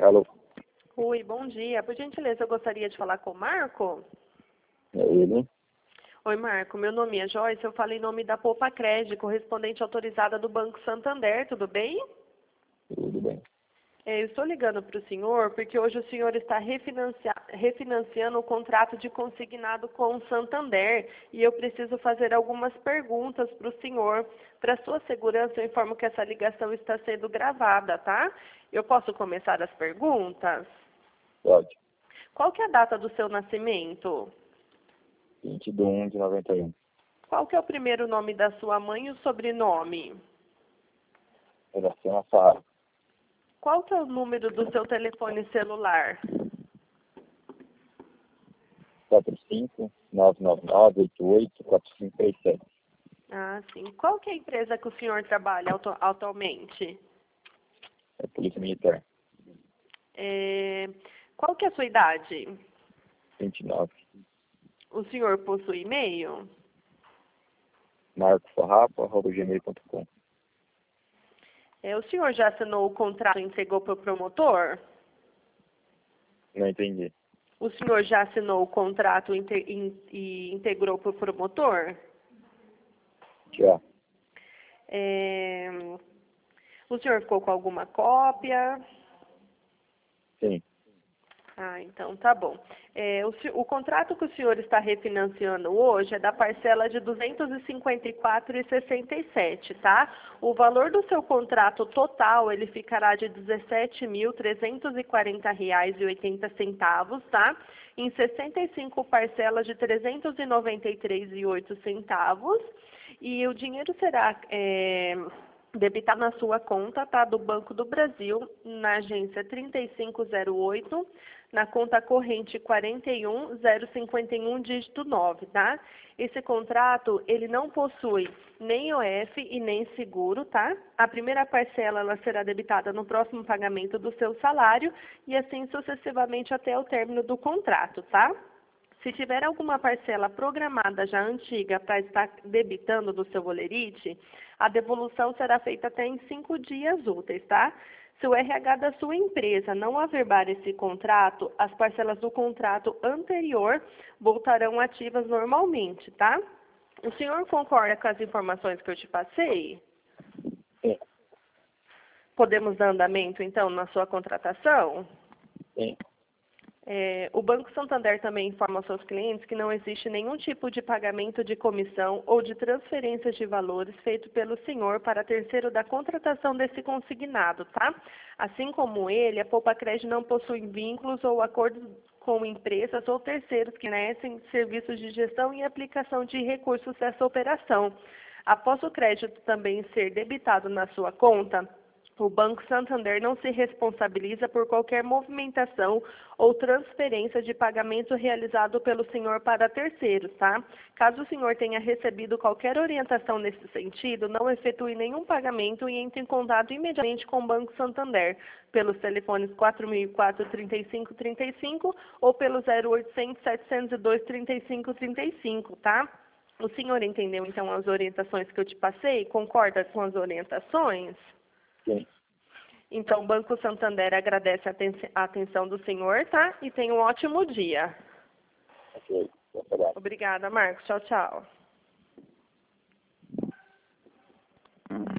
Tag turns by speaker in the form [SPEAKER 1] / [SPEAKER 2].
[SPEAKER 1] Alô?
[SPEAKER 2] Oi, bom dia. Por gentileza, eu gostaria de falar com o Marco.
[SPEAKER 1] É ele?
[SPEAKER 2] Oi, Marco. Meu nome é Joyce. Eu falo em nome da Poupa Crédito, correspondente autorizada do Banco Santander. Tudo bem?
[SPEAKER 1] Tudo bem.
[SPEAKER 2] Eu estou ligando para o senhor porque hoje o senhor está refinanciando o contrato de consignado com o Santander e eu preciso fazer algumas perguntas para o senhor. Para sua segurança, eu informo que essa ligação está sendo gravada, tá? Eu posso começar as perguntas?
[SPEAKER 1] Pode.
[SPEAKER 2] Qual que é a data do seu nascimento?
[SPEAKER 1] 22/1/91.
[SPEAKER 2] Qual que é o primeiro nome da sua mãe e o sobrenome?
[SPEAKER 1] Redação Faro.
[SPEAKER 2] Qual que é o número do seu telefone celular?
[SPEAKER 1] 45-999-88-4537.
[SPEAKER 2] Ah, sim. Qual que é a empresa que o senhor trabalha atualmente?
[SPEAKER 1] É Polícia Militar.
[SPEAKER 2] Qual que é a sua idade?
[SPEAKER 1] 29.
[SPEAKER 2] O senhor possui e-mail?
[SPEAKER 1] marcofarrapo@gmail.com.
[SPEAKER 2] O senhor já assinou o contrato e entregou para o promotor?
[SPEAKER 1] Não entendi.
[SPEAKER 2] O senhor já assinou o contrato e integrou para o promotor?
[SPEAKER 1] Já.
[SPEAKER 2] O senhor ficou com alguma cópia?
[SPEAKER 1] Sim.
[SPEAKER 2] Ah, então tá bom. O contrato que o senhor está refinanciando hoje é da parcela de R$ 254,67, tá? O valor do seu contrato total, ele ficará de R$ 17.340,80, tá? Em 65 parcelas de R$ 393,08. E o dinheiro será debitado na sua conta, tá? Do Banco do Brasil, na agência 3508, na conta corrente 41051, dígito 9, tá? Esse contrato, ele não possui nem OF e nem seguro, tá? A primeira parcela, ela será debitada no próximo pagamento do seu salário e assim sucessivamente até o término do contrato, tá? Se tiver alguma parcela programada já antiga para estar debitando do seu holerite, a devolução será feita até em 5 dias úteis, tá? Se o RH da sua empresa não averbar esse contrato, as parcelas do contrato anterior voltarão ativas normalmente, tá? O senhor concorda com as informações que eu te passei?
[SPEAKER 1] Sim.
[SPEAKER 2] Podemos dar andamento, então, na sua contratação?
[SPEAKER 1] Sim.
[SPEAKER 2] O Banco Santander também informa aos seus clientes que não existe nenhum tipo de pagamento de comissão ou de transferência de valores feito pelo senhor para terceiro da contratação desse consignado, tá? Assim como ele, a Poupa Crédito não possui vínculos ou acordos com empresas ou terceiros que fornecem serviços de gestão e aplicação de recursos dessa operação. Após o crédito também ser debitado na sua conta, o Banco Santander não se responsabiliza por qualquer movimentação ou transferência de pagamento realizado pelo senhor para terceiros, tá? Caso o senhor tenha recebido qualquer orientação nesse sentido, não efetue nenhum pagamento e entre em contato imediatamente com o Banco Santander, pelos telefones 4004-3535 ou pelo 0800-702-3535, tá? O senhor entendeu, então, as orientações que eu te passei? Concorda com as orientações?
[SPEAKER 1] Sim.
[SPEAKER 2] Então, o Banco Santander agradece a atenção do senhor, tá? E tenha um ótimo dia.
[SPEAKER 1] Ok. Obrigado.
[SPEAKER 2] Obrigada, Marcos. Tchau, tchau.